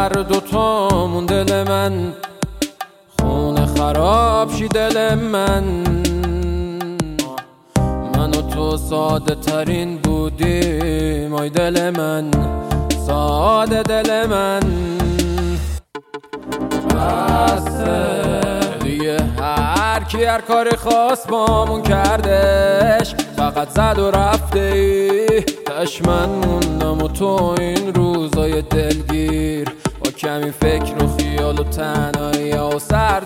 هر دوتامون دل من خونه خراب شی دل من و تو ساده ترین بودیم آی دل من ساده دل من بسه دیگه هر کی هر کاری خواست بامون کردش فقط زد و رفته ای تش من موندم و تو این روزای دلگیر با کمی فکر و خیال و تنهایی و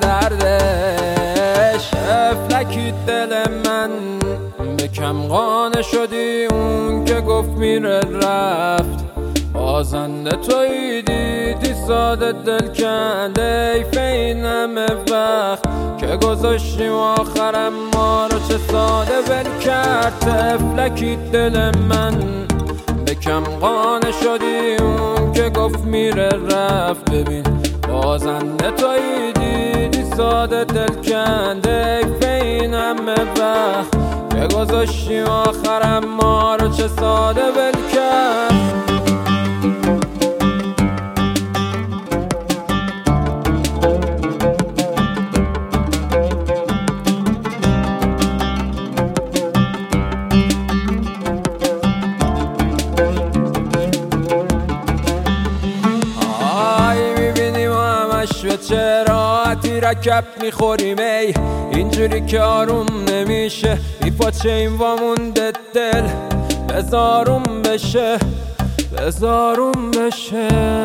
سردردش افلکی دل من به کم قانع شدی اون که گفت میره رفت بازنده توی دیدی ساده دل کنده ای فین همه وقت که گذاشتیم آخرم ما رو چه ساده ول کرد تفلکی دل من به کم قانع شدی اون که گفت میره رفت ببین بازنده توی دیدی ساده دل کنده ای فین همه وقت که گذاشتیم آخرم ما رو چه ساده ول کرد و چه راحتی رکب میخوریم ای اینجوری که آروم نمیشه بی پاچه این وامونده دل بزاروم بشه بزاروم بشه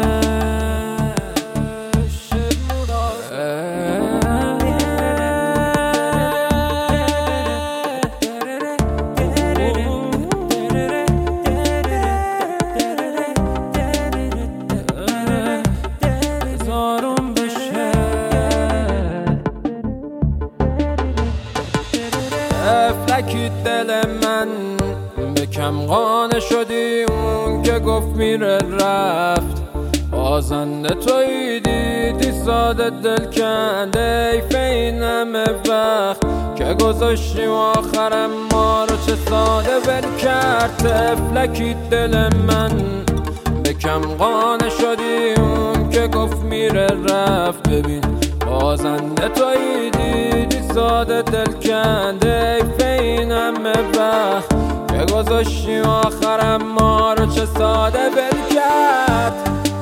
افلکی دل من به کم قانع شدی اون که گفت میره رفت بازنده توی دیدی ساده دل کنده ای فین همه وقت که گذاشتیم آخرم ما رو چه ساده ول کرد افلکی دل من به کم قانع شدی اون که گفت میره رفت ببین بازنده توی دیدی ساده دل کنده ای فین همه وقت که گذاشتیم آخرم ما رو چه ساده ول کرد